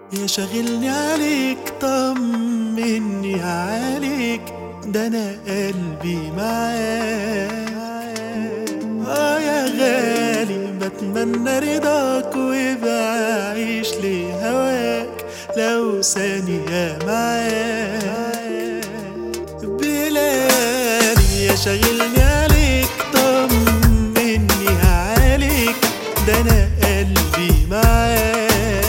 يا شاغلني عليك طمني عليك، ده انا قلبي معاك. يا غالي بتمنى رضاك وبعيش لهواك لو ثانية معاك. بلالي يا شاغلني عليك طمني عليك، ده انا قلبي معاك.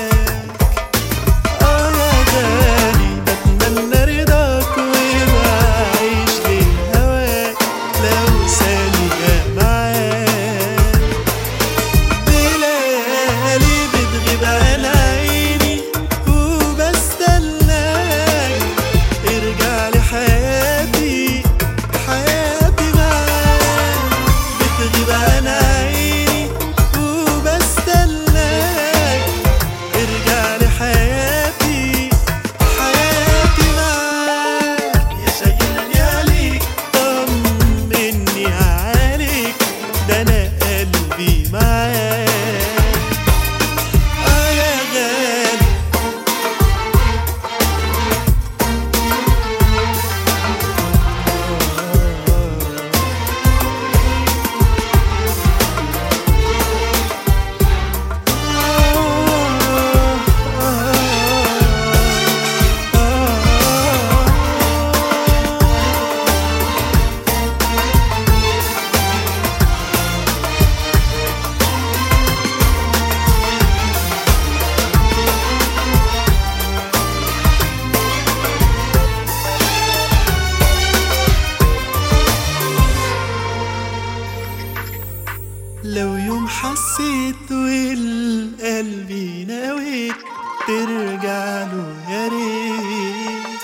لو يوم حسيت والقلب نويت ترجع له، يا ريت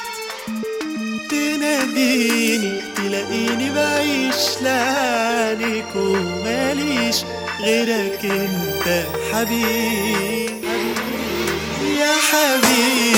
تناديني تلاقيني بعيش لعنيك وماليش غيرك انت حبيب يا حبيب.